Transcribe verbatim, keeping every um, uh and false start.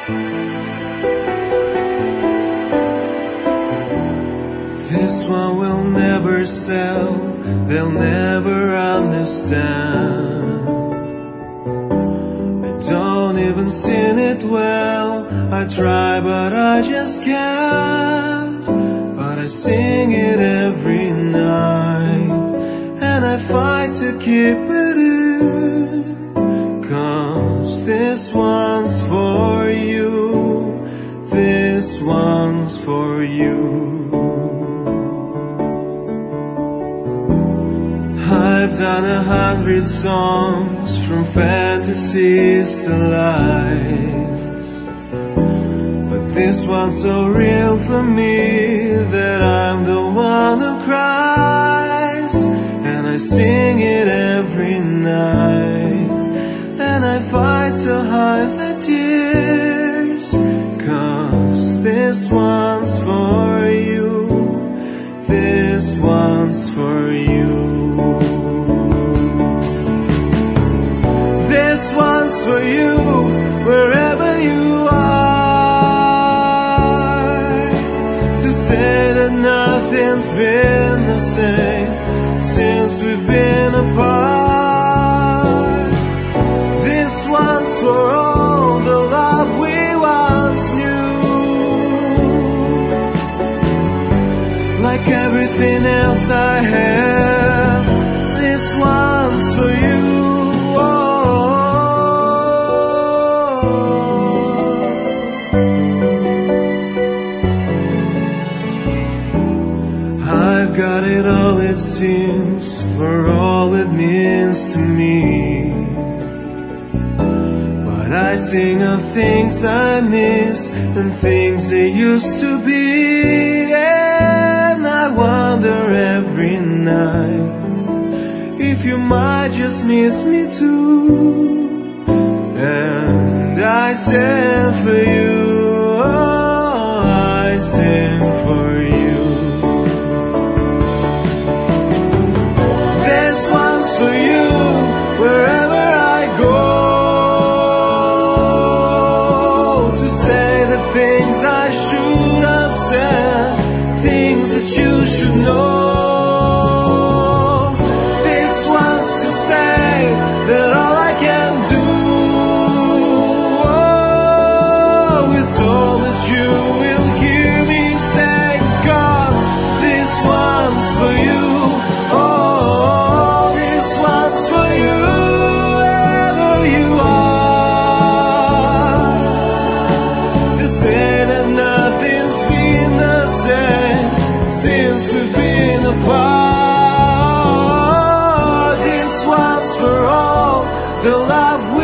This one will never sell, they'll never understand. I don't even sing it well, I try but I just can't. But I sing it every night, and I fight to keep it in. 'Cause this one's for you, this one's for you. I've done a hundred songs, from fantasies to lies, but this one's so real for me that I'm the one who cries. And I sing it every night, and I fight to hide the tears. 'Cause this one's for you, this one's for you. This one's for you, wherever you are, to say that nothing's been the same since we've been apart. This one's for all the love we once knew, like everything else I have. This one's for you. I've got it all, it seems, for all it means to me. But I sing of things I miss and things they used to be. And I wonder every night if you might just miss me too. And I sing for you, oh, I sing for you. This one's for you, wherever I go, to say the things I should have said, things that you should know. This one's to say that all I can do, oh, is all that you will hear me say. 'Cause this one's for you, oh, this one's for you, wherever you are, to say that nothing's been the same since we've been apart. This one's for all the love we